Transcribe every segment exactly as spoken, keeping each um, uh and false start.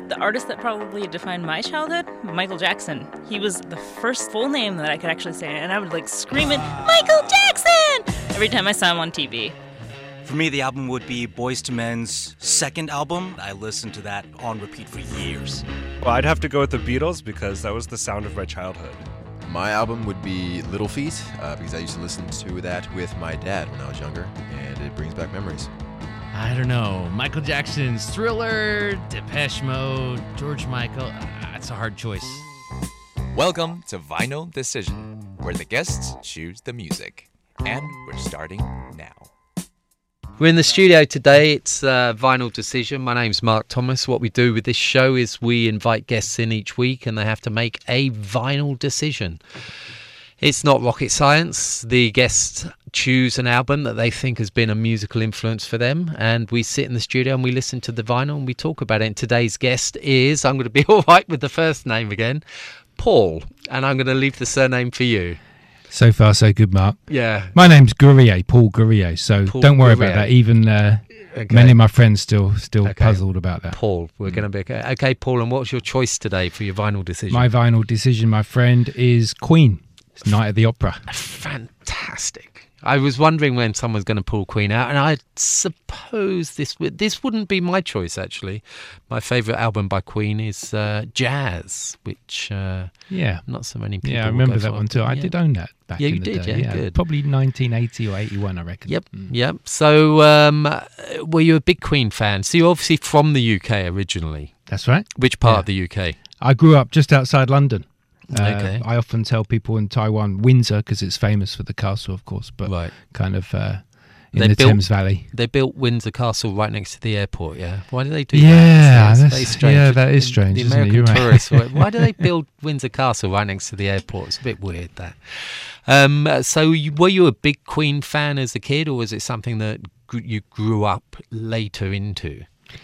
The artist that probably defined my childhood, Michael Jackson. He was the first full name that I could actually say, and I would like scream it, Michael Jackson, every time I saw him on T V. For me, the album would be Boyz two Men's second album. I listened to that on repeat for years. Well, I'd have to go with the Beatles because that was the sound of my childhood. My album would be Little Feat uh, because I used to listen to that with my dad when I was younger, and it brings back memories. I don't know. Michael Jackson's Thriller, Depeche Mode, George Michael. Ah, it's a hard choice. Welcome to Vinyl Decision, where the guests choose the music. And we're starting now. We're in the studio today. It's uh, Vinyl Decision. My name's Mark Thomas. What we do with this show is we invite guests in each week and they have to make a vinyl decision. It's not rocket science. The guests choose an album that they think has been a musical influence for them, and we sit in the studio and we listen to the vinyl and we talk about it. And today's guest is, I'm going to be all right with the first name again, Paul, and I'm going to leave the surname for you. So far, so good, Mark. Yeah. My name's Gurrier, Paul Gurrier, so Paul don't worry Gurrier. about that. Even uh, Okay. many of my friends still still Okay. puzzled about that. Paul, we're going to be okay. Okay, Paul, and what's your choice today for your vinyl decision? My vinyl decision, my friend, is Queen. It's Night at the Opera. Fantastic. I was wondering when someone's going to pull Queen out, and I suppose this w- this wouldn't be my choice, actually. My favourite album by Queen is uh, Jazz, which uh, Yeah. not so many people Yeah, I will remember go that for. one too. I Yeah. did own that back Yeah, in you the did, day. yeah, good. Probably nineteen eighty or eighty-one, I reckon. Yep, Mm. yep. So, um, were you a big Queen fan? So you're obviously from the U K originally. That's right. Which part Yeah. of the U K? I grew up just outside London. Uh, Okay. I often tell people in Taiwan, Windsor, because it's famous for the castle, of course, but Right. kind of uh, in They the built- Thames Valley. They built Windsor Castle right next to the airport, yeah? Why do they do Yeah, that? It's- it's that's- very strange. yeah, that is The- strange, The isn't it? American You're right. tourists, why- why do they build Windsor Castle right next to the airport? It's a bit weird, that. Um, so you, were you a big Queen fan as a kid, or was it something that gr- you grew up later into?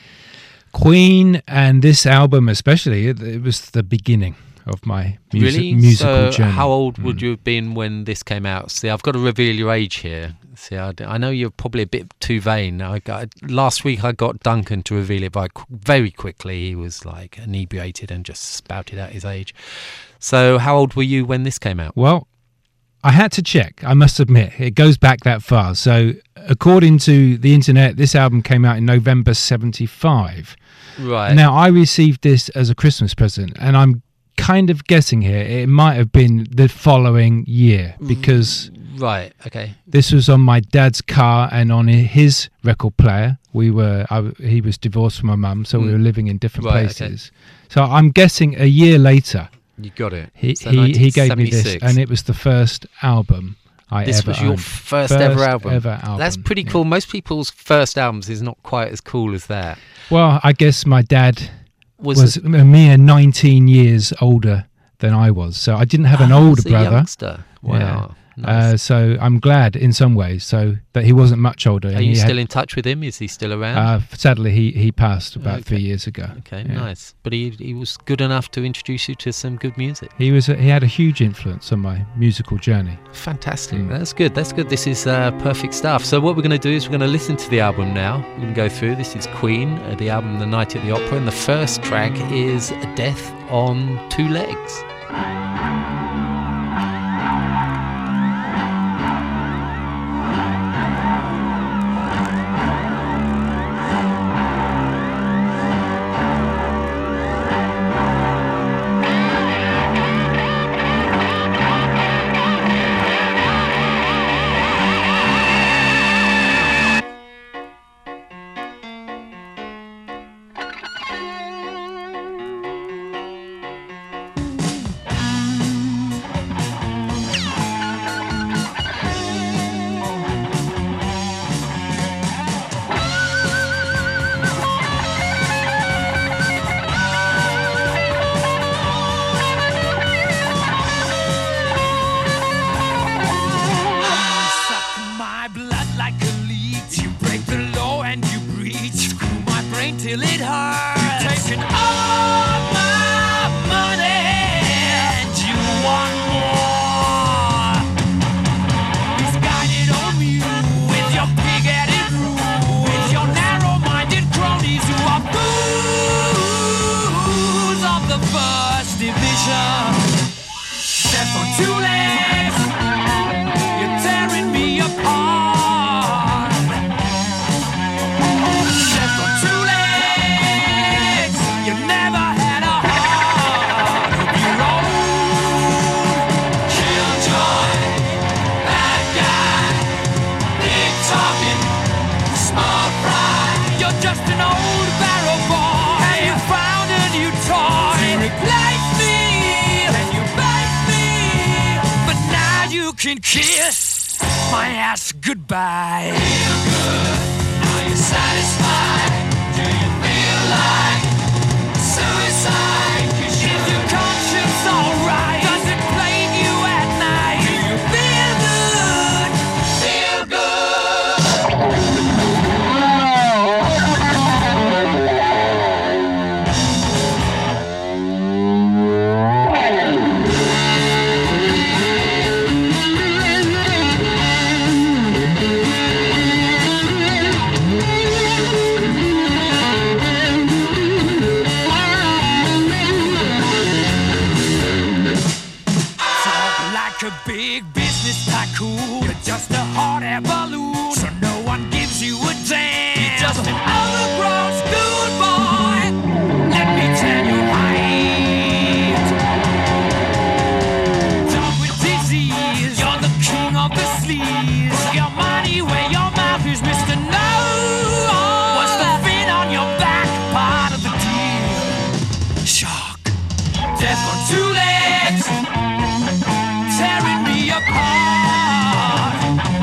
Queen and this album especially, it, it was the beginning of my music, Really? musical so journey. how old would Mm. you have been when this came out? See, I've got to reveal your age here. See, I, d- I know you're probably a bit too vain. I got, last week I got Duncan to reveal it by qu- very quickly. He was like inebriated and just spouted out his age. So how old were you when this came out? Well, I had to check, I must admit. It goes back that far. So according to the internet, this album came out in November seventy-five. Right. Now, I received this as a Christmas present, and I'm kind of guessing here it might have been the following year, because Right, okay. this was on my dad's car and on his record player. We were, I, he was divorced from my mum, so we Mm. were living in different Right, okay. places. So I'm guessing a year later, You got it. he So he, he gave me this, nineteen seventy-six. and it was the first album I This ever was your owned. first, ever album. ever album. That's pretty yeah. cool. Most people's first albums is not quite as cool as that. Well, I guess my dad Was, was it- a mere nineteen years older than I was, so I didn't have an Ah, older as a brother. youngster. Wow. Yeah. Nice. Uh, so I'm glad in some ways, so that he wasn't much older. Are and you he still had, in touch with him? Is he still around? Uh, sadly, he he passed about Okay. three years ago. okay, yeah. nice. But he he was good enough to introduce you to some good music. He was a, he had a huge influence on my musical journey. Fantastic. Mm. That's good. That's good. This is uh, perfect stuff. So what we're going to do is we're going to listen to the album now. We're going to go through. This is Queen, uh, the album The Night at the Opera, and the first track is Death on Two Legs. Suck my blood like a leech. You break the law and you breach. Screw my brain till it hurts. You're taking all my money and you want more. Misguided on you with your pig-headed rule, with your narrow-minded cronies who are fools. can kiss my ass goodbye. Feel good, are you satisfied? Do you feel like suicide? Is your conscience alright? Does it plague you at night? Do you feel good? Feel good. A big business tycoon. You're just a hot air balloon, so no one gives you a damn. You're just an overgrown schoolboy. Let me tell you right. Done with disease. You're the king of the sleaze. Put your money where your mouth is, Mister No. What's the fin on your back? Part of the deal. Shark. Death on two legs. Tearing me apart.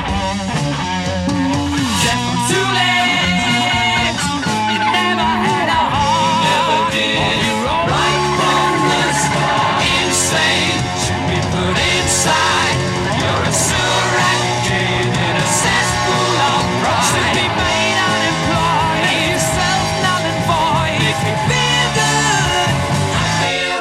Death on two legs. You never had a heart. You never did. You're all right from the start. Insane should be put inside. You're a sewer rat caved in a cesspool of pride. Should be made unemployed. Make yourself null and void. Make me feel good. I feel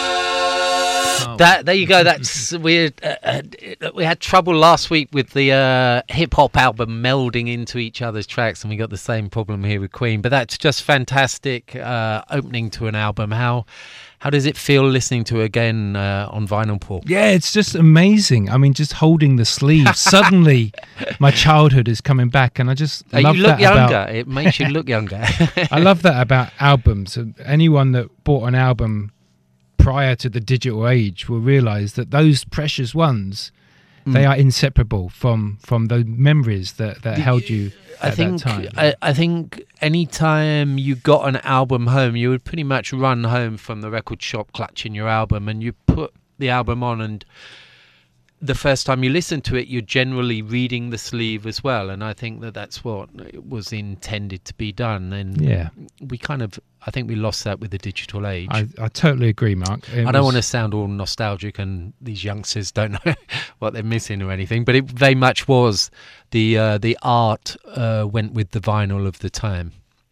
good. That there you go. That's we uh, uh, we had trouble last week with the uh, hip hop album melding into each other's tracks, and we got the same problem here with Queen. But that's just fantastic uh, opening to an album. How how does it feel listening to it again uh, on vinyl, Paul? Yeah, it's just amazing. I mean, just holding the sleeve. Suddenly, my childhood is coming back, and I just Uh, love you look that younger. about. It makes you look younger. I love that about albums. Anyone that bought an album prior to the digital age will realise that those precious ones, mm. they are inseparable from from the memories that, that held you at I think that time. I, I think any time you got an album home, you would pretty much run home from the record shop clutching your album, and you put the album on, and the first time you listen to it, you're generally reading the sleeve as well, and I think that that's what was intended to be done. And yeah, we kind of, I think we lost that with the digital age. I, I totally agree, Mark. It I don't was- want to sound all nostalgic, and these youngsters don't know what they're missing or anything, but it very much was the uh, the art uh, went with the vinyl of the time.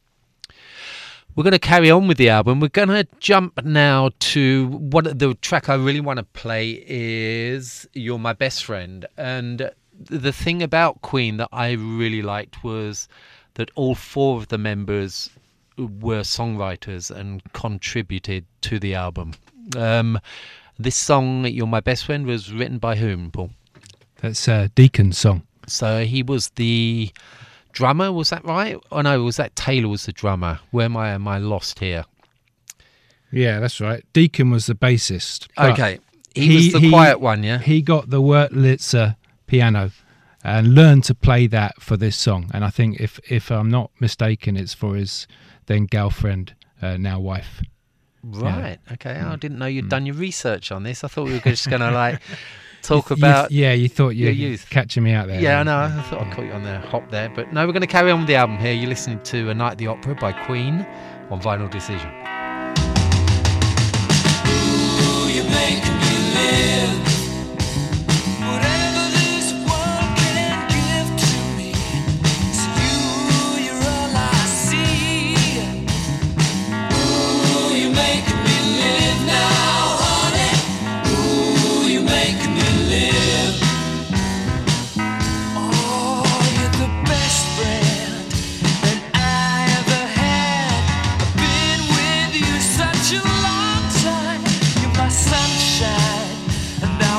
We're going to carry on with the album. We're going to jump now to what the track I really want to play is "You're My Best Friend." And the thing about Queen that I really liked was that all four of the members were songwriters and contributed to the album. Um, this song, "You're My Best Friend," was written by whom, Paul? That's uh, Deacon's song. So he was the drummer, was that right? Oh no, was that Taylor was the drummer? Where am I, am I lost here? Yeah, that's right. Deacon was the bassist. but Okay, he, was the quiet one, yeah? He got the Wurlitzer piano and learned to play that for this song. And I think, if, if I'm not mistaken, it's for his then girlfriend, uh, now wife. Right, Yeah. okay. Mm. I didn't know you'd done your research on this. I thought we were just going to like talk You- about... you- yeah, you thought you your were youth. catching me out there. Yeah, I know. I thought I caught you on the hop there. But no, we're going to carry on with the album here. You're listening to A Night at the Opera by Queen on Vinyl Decision. You make me live. Whatever this world can give to me, it's you, you're all I see. Ooh, you make me live now, honey. Ooh, you make me live. Oh, you're the best friend that I ever had. I've been with you such a long time. You're my sunshine, and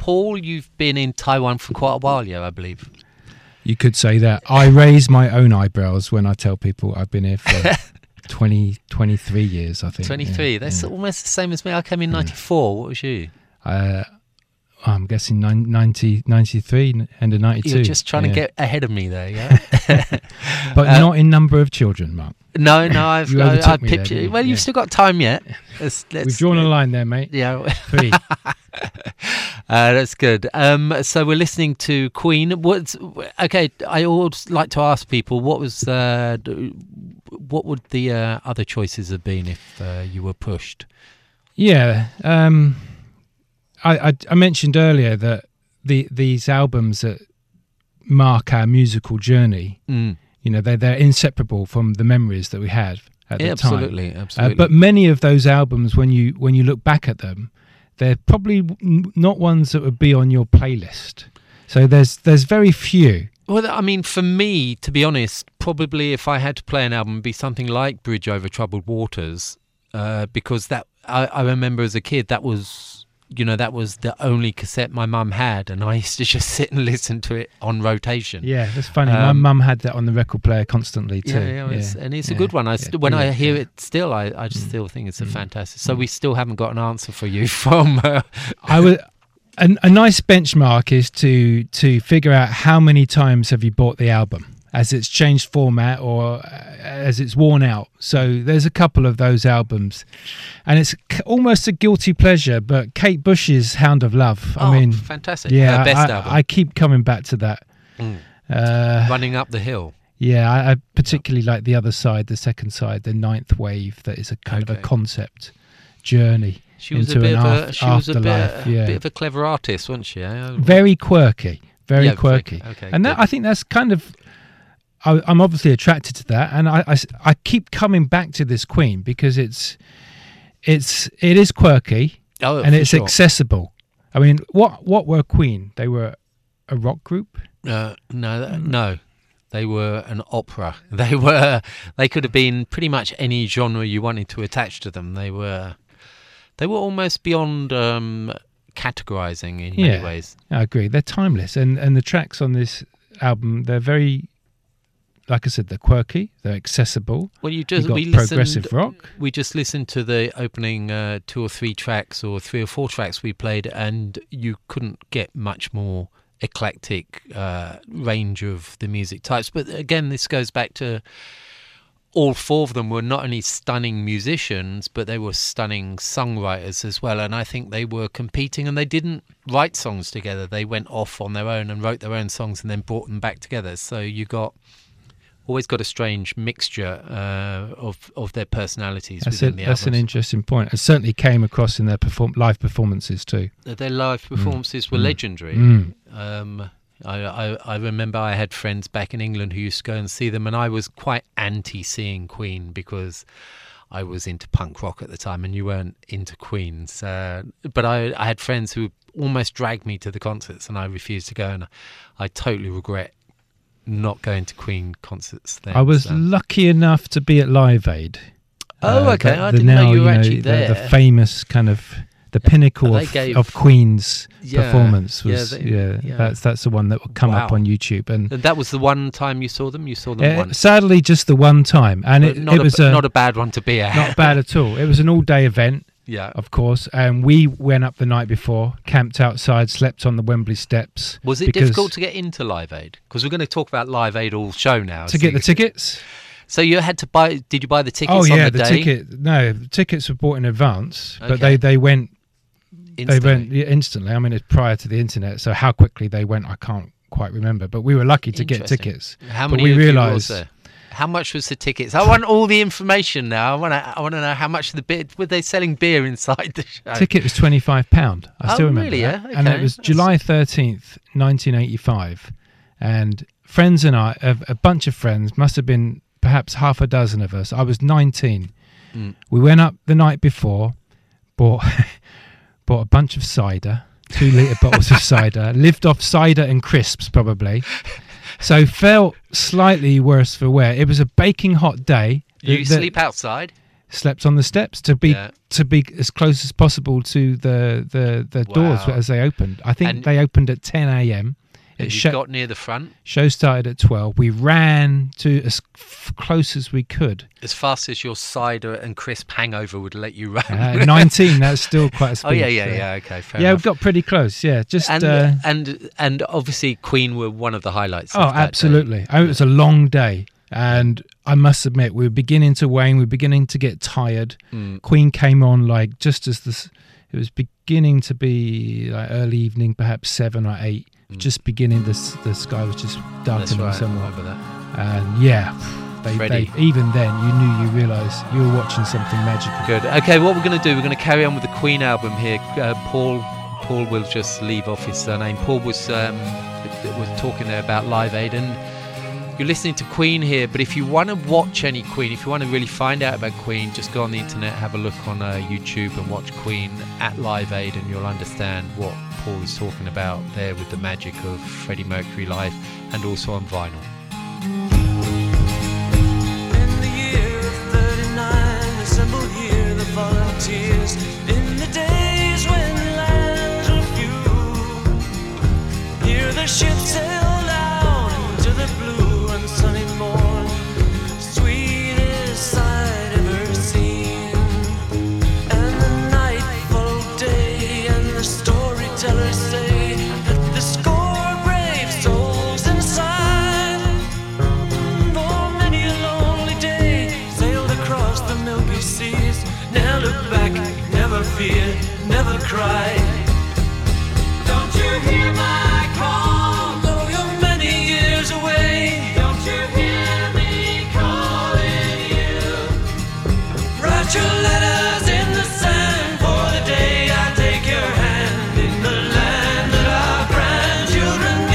Paul, you've been in Taiwan for quite a while, yeah, I believe. You could say that. I raise my own eyebrows when I tell people I've been here for twenty, twenty-three years, I think. twenty-three. Yeah, That's yeah. almost the same as me. I came in ninety-four. What was you? Uh, I'm guessing nine- ninety, ninety-three, end of ninety-two. You're just trying yeah. to get ahead of me there, yeah? But Uh, not in number of children, Mark. No, no, I've, You I, overtook I've me there, pipped you. didn't you? Well, you've Yeah. still got time yet. Let's, let's, We've drawn a line there, mate. Yeah. Three. Uh, that's good. Um, so we're listening to Queen. What's okay? I always like to ask people what was uh, d- what would the uh, other choices have been if uh, you were pushed? Yeah. Um, I, I, I mentioned earlier that the these albums that mark our musical journey, Mm. you know, they're, they're inseparable from the memories that we had at Yeah, the time. absolutely, absolutely. Uh, but many of those albums, when you when you look back at them, they're probably n- not ones that would be on your playlist. So there's there's very few. Well, I mean, for me, to be honest, probably if I had to play an album, it'd be something like Bridge Over Troubled Waters, uh, because that I, I remember as a kid that was, you know, that was the only cassette my mum had, and I used to just sit and listen to it on rotation. Yeah, that's funny. My Um, mum had that on the record player constantly too. Yeah, yeah, it's, and it's yeah, a good one. I yeah, st- when I yeah, hear yeah. it still, I, I just Mm. still think it's a Mm. fantastic. So we still haven't got an answer for you from. Uh, I would. A, a nice benchmark is to to figure out how many times have you bought the album as it's changed format or uh, as it's worn out. So there's a couple of those albums, and it's c- almost a guilty pleasure. But Kate Bush's "Hound of Love," oh, I mean, fantastic! yeah, Her best I, album, I keep coming back to that. Mm. Uh, Running Up the Hill. yeah, I, I particularly like the other side, the second side, the ninth wave. That is a kind of Okay. a concept journey. She was a into bit an of a af- she was a bit, afterlife, a yeah. bit of a clever artist, wasn't she? eh? Very quirky, very Yeah, quirky, okay, and that good. I think that's kind of. I, I'm obviously attracted to that, and I, I s- I keep coming back to this Queen because it's, it's it is quirky Oh, and for it's sure. accessible. I mean, what what were Queen? They were a rock group. Uh, no, th- no. They were an opera. They were. They could have been pretty much any genre you wanted to attach to them. They were. They were almost beyond um, categorizing in Yeah. many ways. I agree. They're timeless, and and the tracks on this album, they're very, like I said, they're quirky. They're accessible. Well, you just You've got we progressive listened. rock. We just listened to the opening uh, two or three tracks, or three or four tracks we played, and you couldn't get much more eclectic uh, range of the music types. But again, this goes back to all four of them were not only stunning musicians, but they were stunning songwriters as well. And I think they were competing, and they didn't write songs together. They went off on their own and wrote their own songs and then brought them back together. So you got always got a strange mixture uh, of of their personalities That's within it. the That's an albums. interesting point. It certainly came across in their perform- live performances too. Their live performances were Mm. legendary. Mm. Um, I, I, I remember I had friends back in England who used to go and see them, and I was quite anti seeing Queen because I was into punk rock at the time, and you weren't into Queen. So, but I, I had friends who almost dragged me to the concerts, and I refused to go, and I totally regret not going to Queen concerts then. I was so. lucky enough to be at Live Aid. Oh, okay. the- I the didn't know you were know, actually the, there. The famous kind of the pinnacle They of, gave- of Queen's Yeah, performance yeah, was they- yeah, yeah. that's that's the one that will come up Wow. on YouTube, and And that was the one time you saw them. You saw them uh, once. sadly just the one time, and But it, not it a, was b- a, not a bad one to be at. not bad at all. It was an all day event, Yeah. of course, and we went up the night before, camped outside, slept on the Wembley steps. Was it because- difficult to get into Live Aid? Because we're going to talk about Live Aid all show now. to get the tickets? So you had to buy. Did you buy the tickets Oh yeah, on the, the day? ticket. No, the tickets were bought in advance, but Okay. they they went they Instantly. went yeah, instantly. I mean, it's prior to the internet, so how quickly they went, I can't quite remember. But we were lucky to get Interesting. tickets. How but many we of you was realised there? How much was the tickets? I want all the information now. I want to. I want to know how much the beer. Were they selling beer inside the show? ticket was twenty five pound. I Oh, still remember really? that. Yeah? And Okay. it was That's- July thirteenth, nineteen eighty five, and friends and I, a, a bunch of friends, must have been perhaps half a dozen of us. I was nineteen. Mm. We went up the night before, bought bought a bunch of cider, two litre bottles of cider, lived off cider and crisps probably. So felt slightly worse for wear. It was a baking hot day. You The- the- sleep outside. slept on the steps to be Yeah. to be as close as possible to the the, the doors Wow. as they opened. I think And- they opened at ten a.m. And It you sho- got near the front show started at twelve. We ran to as f- close as we could. as fast as your cider and crisp hangover would let you run. Uh, nineteen, that's still quite a speed. oh yeah, yeah, so- yeah. Okay, fair Yeah, we enough. got pretty close. Yeah, just and uh, and and obviously Queen were one of the highlights. oh, of that day. absolutely. Oh, it was a long day, and I must admit, we were beginning to wane. We were beginning to get tired. Mm. Queen came on like just as this. It was beginning to be like early evening, perhaps seven or eight. Just beginning, the s- the sky was just That's darkening right. I somewhat. remember that. And yeah, they, Freddie. they even then you knew you realised you were watching something magical. Good. Okay, what we're going to do? We're going to carry on with the Queen album here. Uh, Paul, Paul will just leave off his surname. Paul was um, was talking there about Live Aid, and you're listening to Queen here. But if you want to watch any Queen, if you want to really find out about Queen, just go on the internet, have a look on uh, YouTube, and watch Queen at Live Aid, and you'll understand what Paul is talking about there with the magic of Freddie Mercury live, and also on vinyl. In the year of thirty-nine, assembled here the volunteers. In the days when lands were few, here the ship sailed out into the blue and sunny morn, sweetest sight ever seen. And the night followed day, and the storytellers say that the score brave souls inside, for many a lonely day, sailed across the milky seas. Now look back, never fear, never cry. Don't you hear my call? Though you're many years away, don't you hear me calling you? Write your letters in the sand for the day I take your hand in the land that our grandchildren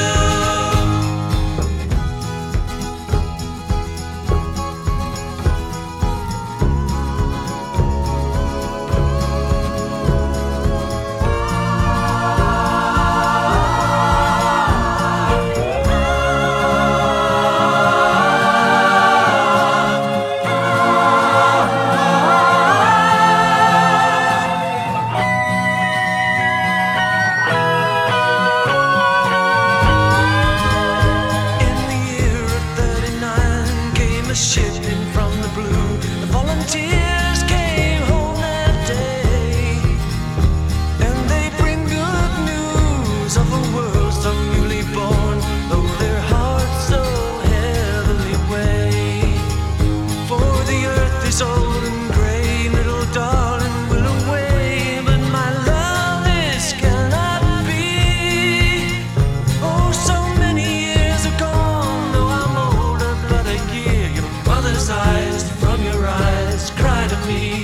In the year of thirty-nine came a ship in from the blue. The volunteers came home that day, and they bring good news of a world so newly born, though their hearts so heavily weigh. For the earth is old and grey, little darling will away, but my love this cannot be. Oh, so many years are gone, though I'm older but a year. Your mother's eyes from your eyes cry to me.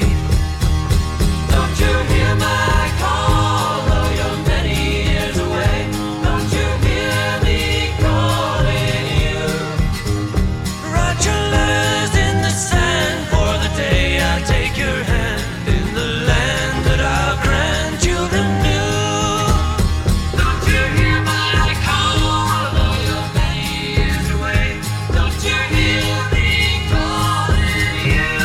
Don't you hear my call, though you're many years away? Don't you hear me calling you? Write your letters in the sand for the day I take your hand in the land that our grandchildren knew. Don't you hear my call, though you're many years away? Don't you hear me calling you?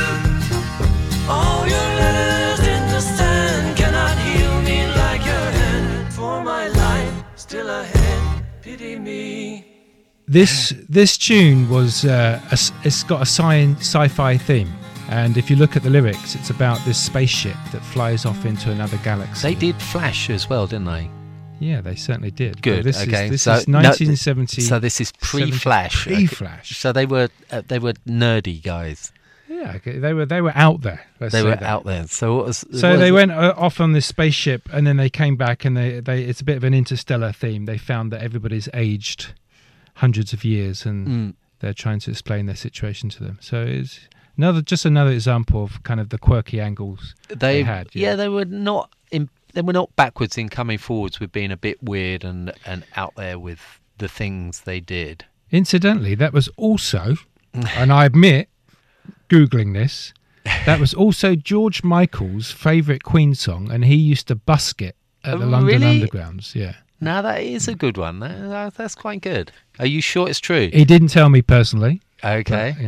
All your letters in the sand cannot heal me like your hand. For my life still ahead, pity me. This this tune was uh, a s it's got a sci- sci-fi theme, and if you look at the lyrics, it's about this spaceship that flies off into another galaxy. They did Flash as well, didn't they? Yeah, they certainly did. Good. But this okay. is, this so is no, nineteen seventy. So this is pre-Flash. okay. Pre-Flash. So they were uh, they were nerdy guys. Yeah, okay, they were they were out there. Let's They say were that. out there. So what was, So what they was- went uh, off on this spaceship, and then they came back, and they, they it's a bit of an interstellar theme. They found that everybody's aged hundreds of years, and Mm. they're trying to explain their situation to them. So it's another just another example of kind of the quirky angles they, they had. Yeah, they were not in, they were not backwards in coming forwards with being a bit weird and and out there with the things they did. Incidentally, that was also, and I admit, googling this, that was also George Michael's favourite Queen song, and he used to busk it at the Oh, London really? Undergrounds. Yeah, Now that is a good one. That, that- that's quite good. Are you sure it's true? he didn't tell me personally. Okay. but, yeah,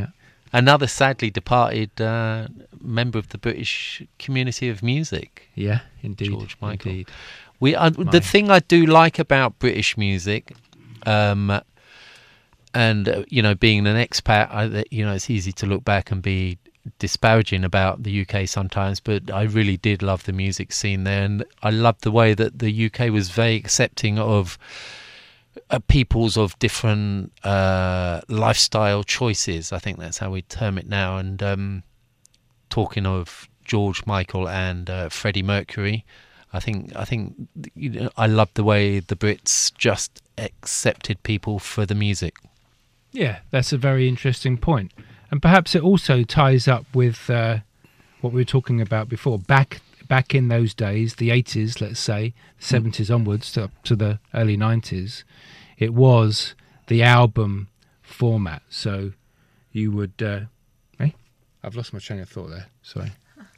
another sadly departed uh, member of the British community of music. Yeah, indeed. George Michael. Indeed. We uh, My- the thing I do like about British music, um, and uh, you know, being an expat, I, you know, it's easy to look back and be disparaging about the U K sometimes, but I really did love the music scene there, and I loved the way that the U K was very accepting of uh, peoples of different uh, lifestyle choices. I think that's how we term it now. And um, talking of George Michael and uh, Freddie Mercury, I think I think you know, I loved the way the Brits just accepted people for the music. Yeah, that's a very interesting point. And perhaps it also ties up with uh, what we were talking about before. Back back in those days, the eighties, let's say, seventies onwards to, up to the early nineties, it was the album format. So you would... Uh, hey, I've lost my train of thought there. Sorry.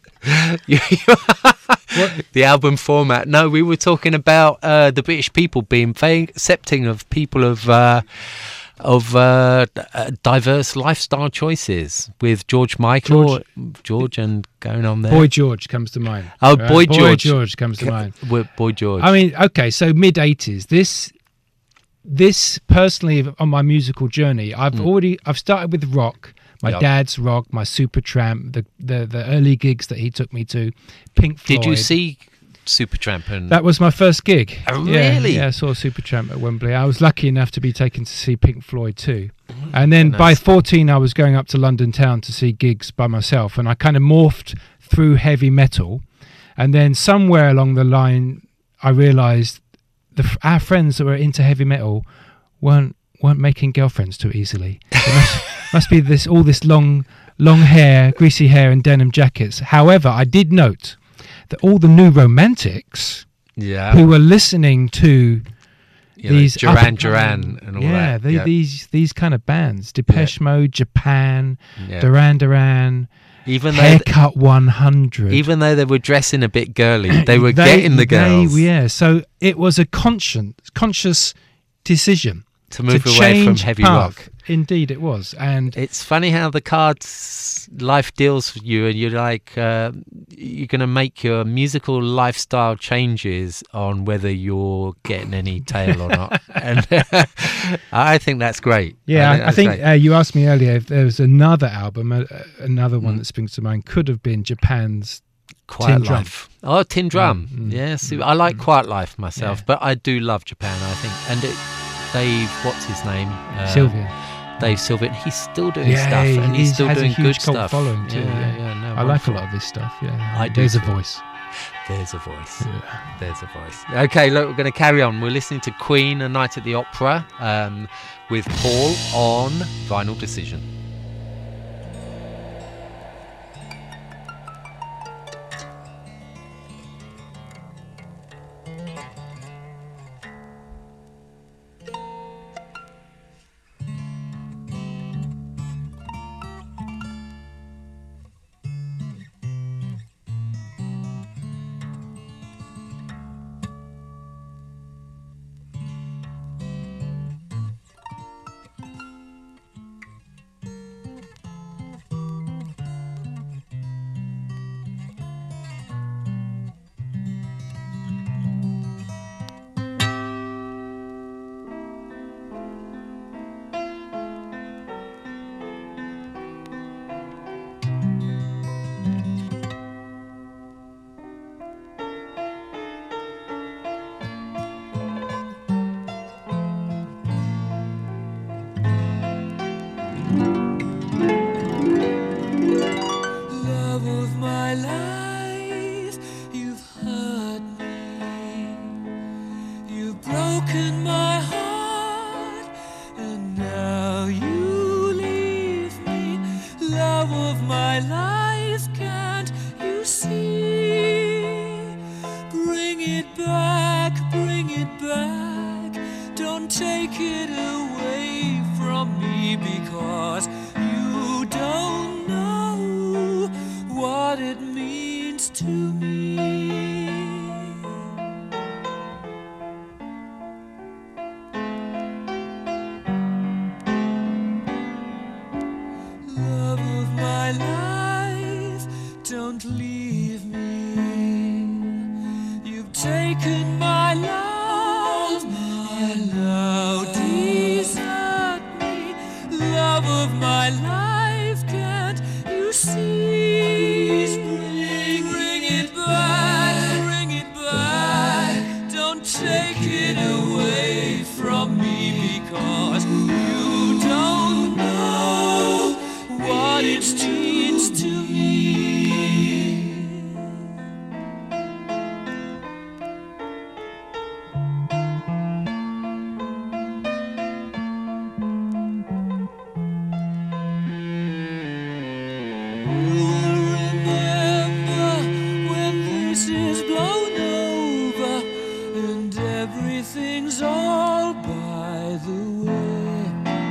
The album format. No, we were talking about uh, the British people being very accepting of people of uh, of uh, uh, diverse lifestyle choices. With George Michael, George, George and going on there. Boy George comes to mind. Oh, Right? Boy Boy George. George comes to mind. Boy George. I mean, okay, so mid eighties. This, this personally on my musical journey, I've Mm. already I've started with rock. My Yep. dad's rock, my Supertramp, the, the the early gigs that he took me to, Pink Floyd. Did you see Supertramp? And That was my first gig. Oh, Yeah, really? Yeah, I saw Supertramp at Wembley. I was lucky enough to be taken to see Pink Floyd too. And then by nice. fourteen, I was going up to London town to see gigs by myself, and I kind of morphed through heavy metal. And then somewhere along the line, I realised the f- our friends that were into heavy metal weren't weren't making girlfriends too easily. It must, must be this all this long long hair, greasy hair, and denim jackets. However, I did note that all the new romantics yeah, who were listening to you know, these Duran up- Duran and all yeah, that. the, these these kind of bands, Depeche Mode, Japan, Yeah. Duran Duran, Even though Haircut one hundred. even though they were dressing a bit girly, they were getting the they- girls yeah, so it was a conscious conscious decision to move to away from change heavy path. rock. Indeed, it was, and It's funny how the cards life deals with you, and you're like uh, you're going to make your musical lifestyle changes on whether you're getting any tail or not. And I think that's great. yeah, I, I that's think great. uh, you asked me earlier if there was another album, uh, uh, another one Mm. that springs to mind. Could have been Japan's Quiet Tin Drum. Life. Oh, Tin Drum. Mm, mm, yes, mm, I like mm. Quiet Life myself, Yeah. but I do love Japan. I think, and it, Dave, what's his name? Uh, Sylvia. Dave Sylvian. He's still doing Yeah, stuff, he- and he's he still has a doing huge good cult stuff. following too, Yeah, yeah. yeah, no, I like a wonderful. lot of this stuff. Yeah, I do There's a too. voice. There's a voice. Yeah. There's a voice. Okay, look, we're going to carry on. We're listening to Queen, A Night at the Opera, um, with Paul on Vinyl Decision. Love of my life, you've hurt me. You've broken my heart, and now you leave me. Love of my life, can't you see? Bring it back, bring it back. Don't take it away from me, because you don't know what it means to me. taken my love, and now desert me. Love of my life, can't you see? Bring, bring it back, bring it back. Don't take it away from me, because you don't know what it means to me. Everything's all by the way.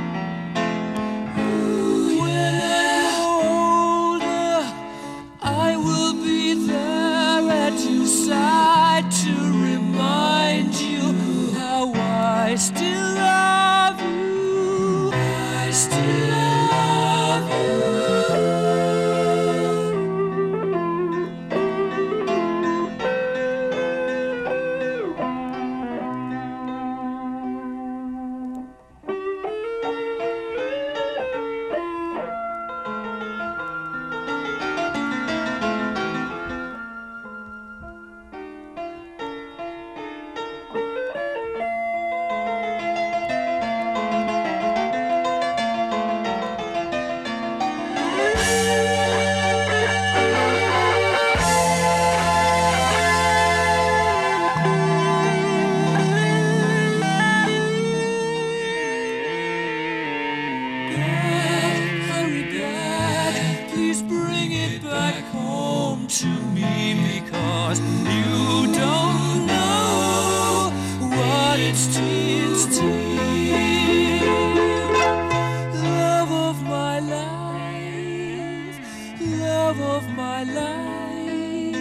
When I'm older, I will be there at your side to remind you how I still love you. I still love you. To me, because you don't know what it means to me. Love of my life, love of my life.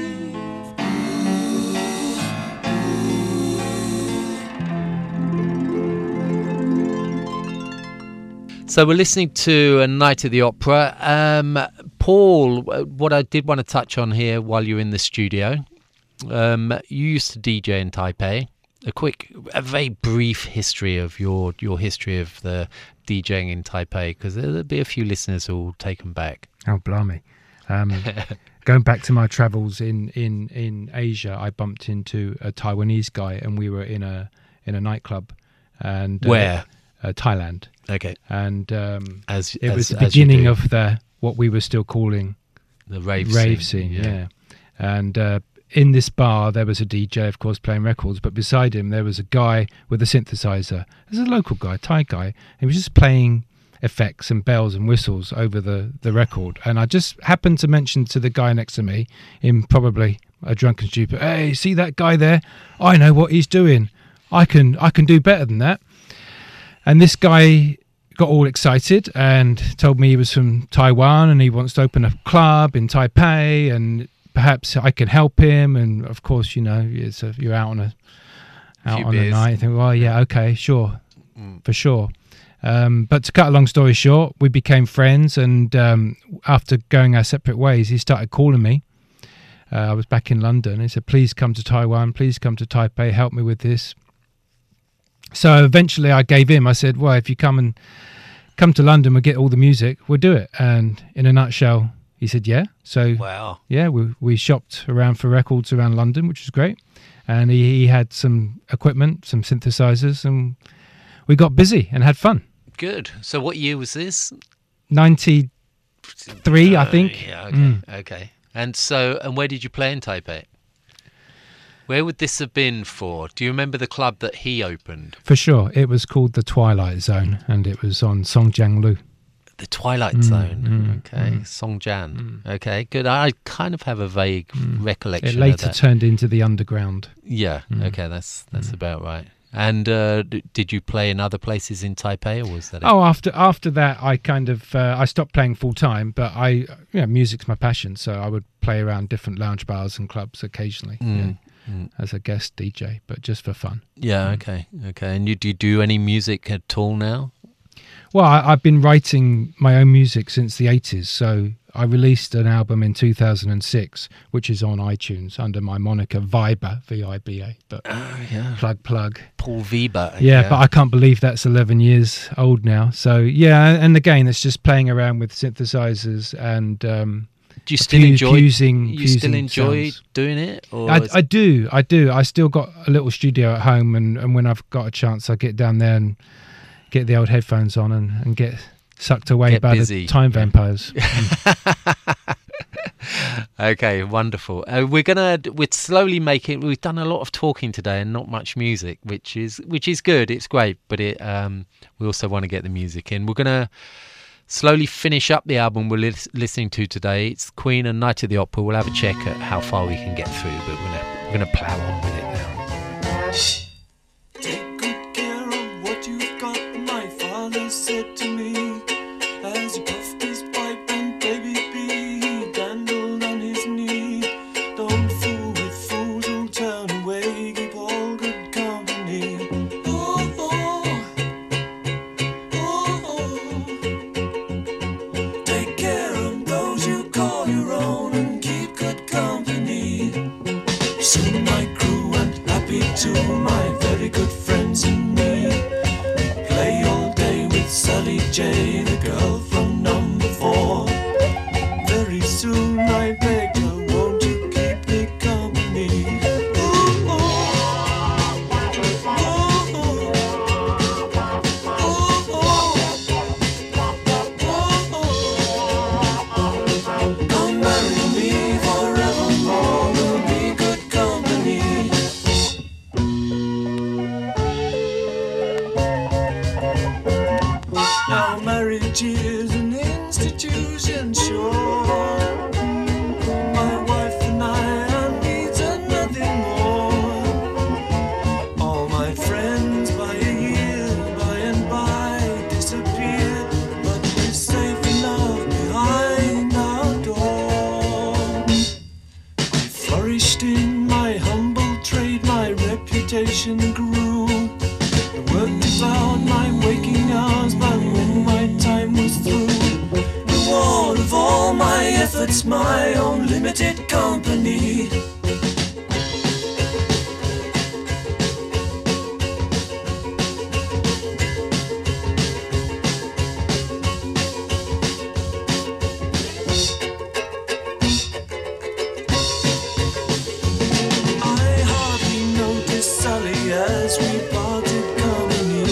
So we're listening to A Night at the Opera. Um, Paul, what I did want to touch on here while you're in the studio, um, you used to D J in Taipei. A quick, a very brief history of your, your history of the DJing in Taipei, because there'll be a few listeners who will take them back. Oh, blimey. Um, going back to my travels in, in, in Asia, I bumped into a Taiwanese guy, and we were in a in a nightclub. And uh, Where? Uh, Thailand. Okay. And um, as it as, was the as you beginning do. of the what we were still calling the rave, rave scene. scene. Yeah. yeah. And uh, in this bar, there was a D J, of course, playing records. But beside him, there was a guy with a synthesizer. There's a local guy, Thai guy. He was just playing effects and bells and whistles over the, the record. And I just happened to mention to the guy next to me, in probably a drunken stupor, "Hey, see that guy there? I know what he's doing. I can I can do better than that." And this guy got all excited and told me he was from Taiwan and he wants to open a club in Taipei and perhaps I could help him. And of course, you know, it's a, you're out on a out Few on a beers. night. You think, well, yeah, okay, sure, Mm. for sure. Um, but to cut a long story short, we became friends, and um, after going our separate ways, he started calling me. Uh, I was back in London. He said, "Please come to Taiwan. Please come to Taipei. Help me with this." So eventually I gave him. I said, "Well, if you come and come to London, we'll get all the music. We'll do it." And in a nutshell, he said, "Yeah." So Wow. yeah, we we shopped around for records around London, which was great. And he, he had some equipment, some synthesizers, and we got busy and had fun. Good. So what year was this? ninety-three, I Uh, think. Yeah, okay. Mm. Okay. And so, and where did you play in Taipei? Where would this have been for? Do you remember the club that he opened? For sure. It was called the Twilight Zone, and it was on Songjianglu. The Twilight Mm, Zone. mm, okay. mm. Songjian. Okay, good. I kind of have a vague recollection It of later that. turned into the underground. Yeah, Mm. okay, that's that's about right. And uh, d- did you play in other places in Taipei, or was that it? Oh, after after that, I kind of uh, I stopped playing full time, but I you know, music's my passion, so I would play around different lounge bars and clubs occasionally Mm, yeah, mm. as a guest D J, but just for fun. Yeah, okay, okay. And you do you do any music at all now? Well, I, I've been writing my own music since the eighties, so I released an album in two thousand six, which is on iTunes under my moniker Viber, V I B A. But Oh, yeah. plug, plug. Paul Weber. Yeah, but I can't believe that's eleven years old now. So, yeah, and again, it's just playing around with synthesizers and um, Do you still fu- enjoy fusing, You still fusing enjoy sounds. doing it? Or I, is- I do, I do. I still got a little studio at home, and, and when I've got a chance, I get down there and get the old headphones on and, and get sucked away Get by busy. the time vampires. Okay, wonderful. Uh, we're gonna we're slowly making. We've done a lot of talking today and not much music, which is which is good. It's great, but it um, we also want to get the music in. We're gonna slowly finish up the album we're lis- listening to today. It's Queen and Night at the Opera. We'll have a check at how far we can get through, but we're gonna we're gonna plow on with it now. Take good care of what you've got, my father said to me, as he puffed his pipe and baby B dandled on his knee. Don't fool with fools who'll turn away, keep all good company. Oh, oh, oh, oh. Take care of those you call your own and keep good company. Soon my crew went happy too, my very good friends and me. Play all day with Sally J, the girl from number four. Very soon I begged her, won't you keep me company? Ooh, ooh, ooh, ooh, ooh, ooh. Come marry me forevermore, we'll be good company. Now marriage is an institution, sure. My wife and I are needs and nothing more. All my friends by a year, by and by disappeared, but we're safe enough behind our door. I flourished in my humble trade, my reputation grew. I worked about my waking hours, but when my time was through, reward of all my efforts, my own limited company. I hardly noticed Sally as we parted company.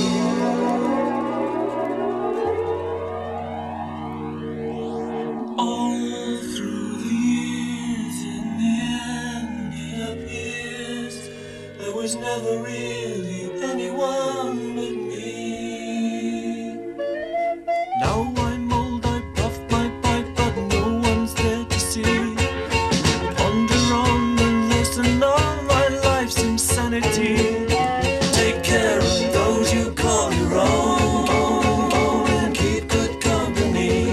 All through the years, in the end, it appears there was never really anyone but me. Now I'm old, I puff my pipe, but no one's there to see. Ponder on the lesson of my life's insanity. Take care of those you call your own, and keep good company.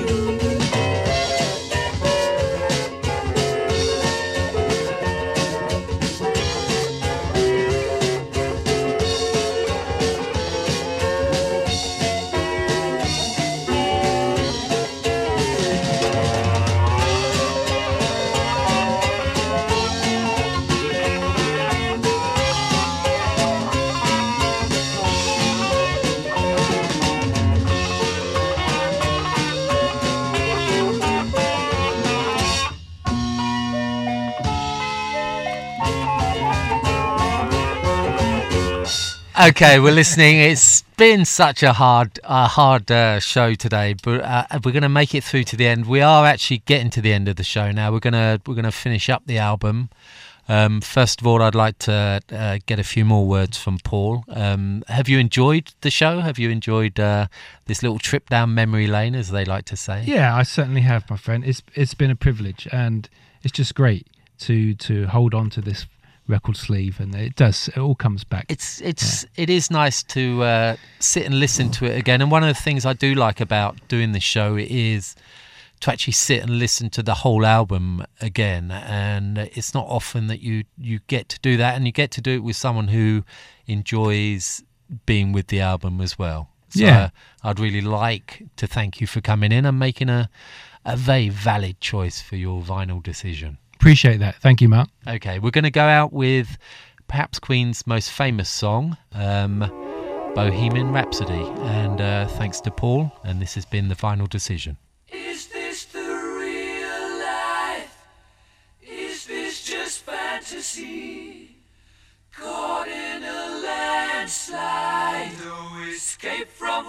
Okay, we're listening. It's been such a hard, uh, hard uh, show today, but uh, we're going to make it through to the end. We are actually getting to the end of the show now. We're gonna we're gonna finish up the album. Um, first of all, I'd like to uh, get a few more words from Paul. Um, have you enjoyed the show? Have you enjoyed uh, this little trip down memory lane, as they like to say? Yeah, I certainly have, my friend. It's it's been a privilege, and it's just great to to hold on to this record sleeve, and it does. It all comes back. It's it's it is nice to uh, sit and listen to it again. And one of the things I do like about doing this show is to actually sit and listen to the whole album again. And it's not often that you you get to do that, and you get to do it with someone who enjoys being with the album as well. So Yeah. uh, I'd really like to thank you for coming in and making a a very valid choice for your vinyl decision. Appreciate that. Thank you, Mark. Okay, we're going to go out with perhaps Queen's most famous song, um, Bohemian Rhapsody. And uh, thanks to Paul, and this has been the Vinyl Decision. Is this the real life? Is this just fantasy? Caught in a landslide, no escape from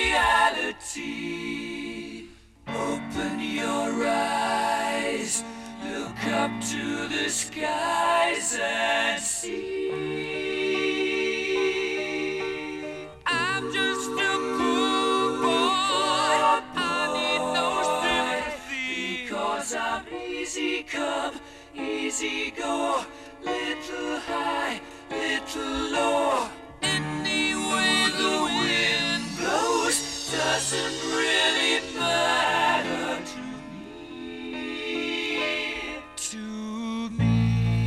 reality. Open your eyes, look up to the skies and see. I'm just a poor boy, I need no sympathy, because I'm easy come, easy go, little high, little low. Any way the wind blows doesn't really matter to me, to me.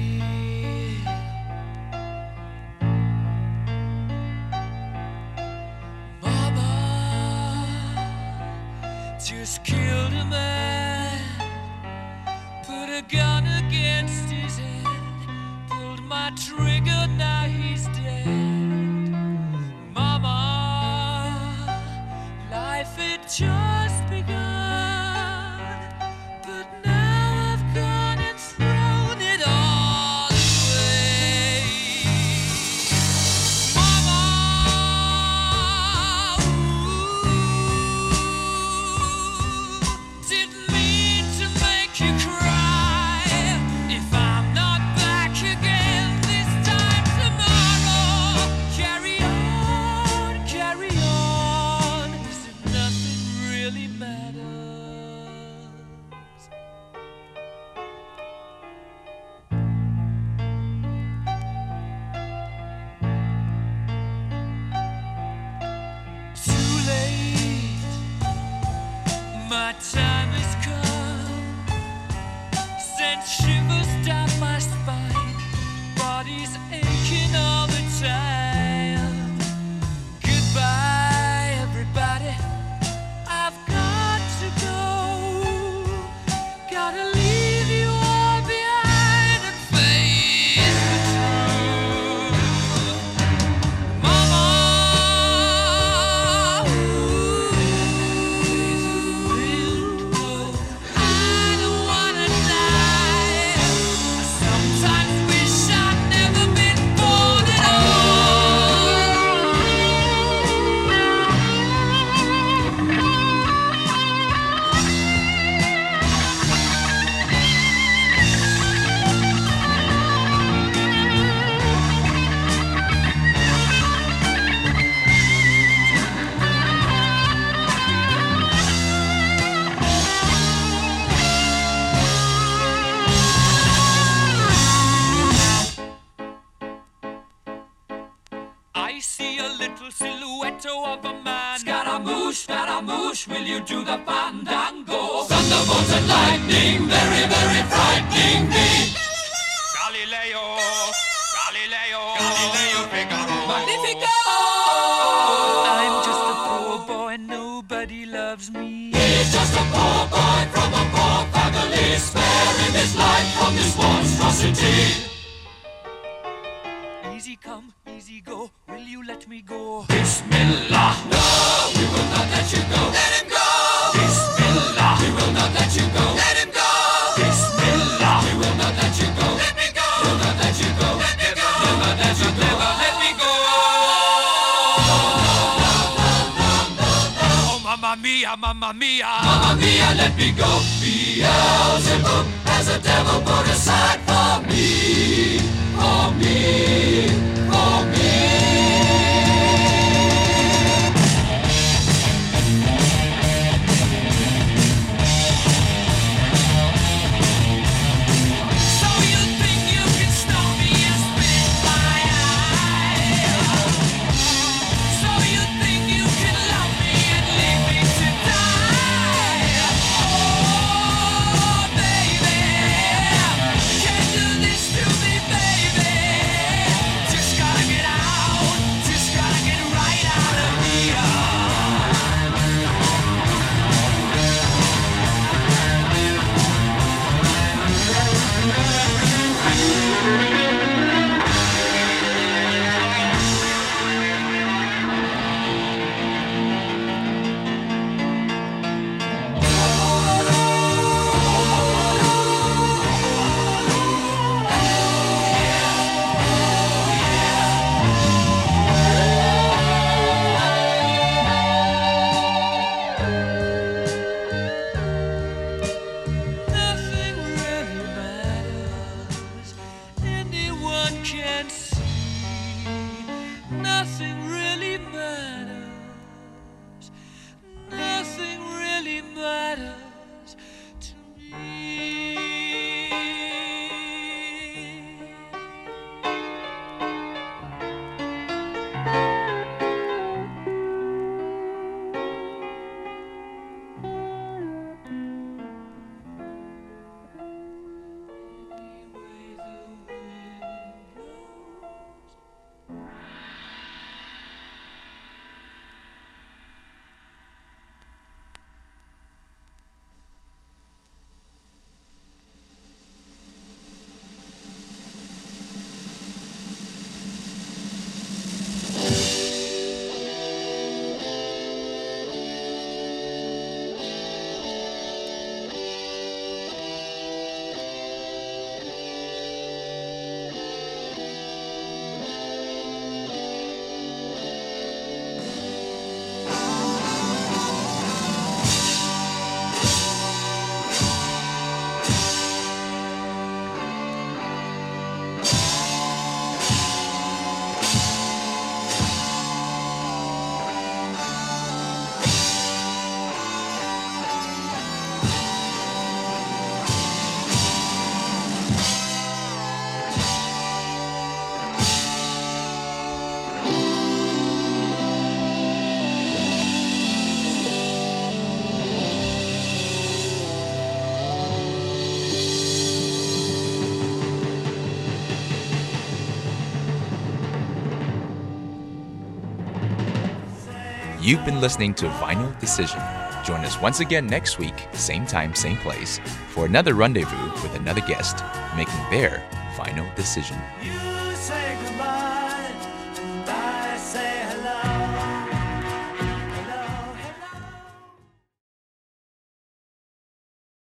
Mama just killed a man, put a gun against his head, pulled my trigger, now he's dead. Mama, life had just begun, but now I've gone and thrown it all away. Mama, ooh, didn't mean to make you cry. If I'm not back again this time tomorrow, carry on, carry on, as if nothing really matters. Too late, my time has come, sent shivers down my spine, body's aching all the time. Goodbye, everybody, I've got to go, gotta leave you all behind and face the truth. Mama, ooh, I don't wanna die. I sometimes wish I'd never been born at I see a little silhouette of a man. Scaramouche, Scaramouche, will you do the fandango? Thunderbolts and lightning, very, very frightening me. Galileo, Galileo, Galileo Figaro. Magnifico! I'm just a poor boy, nobody loves me. He's just a poor boy from a poor family, sparing his life from this monstrosity. Easy come, easy go, will you let me go? Bismillah, no, we will not let you go. Let him go! Bismillah, we will not let you go. Let him go! Bismillah, we will not let you go. Let me go! We'll not let you go. Let me go! Never let you go. Never let me go. Oh, mamma mia, mamma mia. Mamma mia, let me go. Beelzebub has a devil put aside for me. For me, for me. So you think you can stop me and spit my eye? So you think you can love me and leave me to die? Oh, baby, can't do this to me, baby. You've been listening to Vinyl Decision. Join us once again next week, same time, same place, for another rendezvous with another guest making their final decision.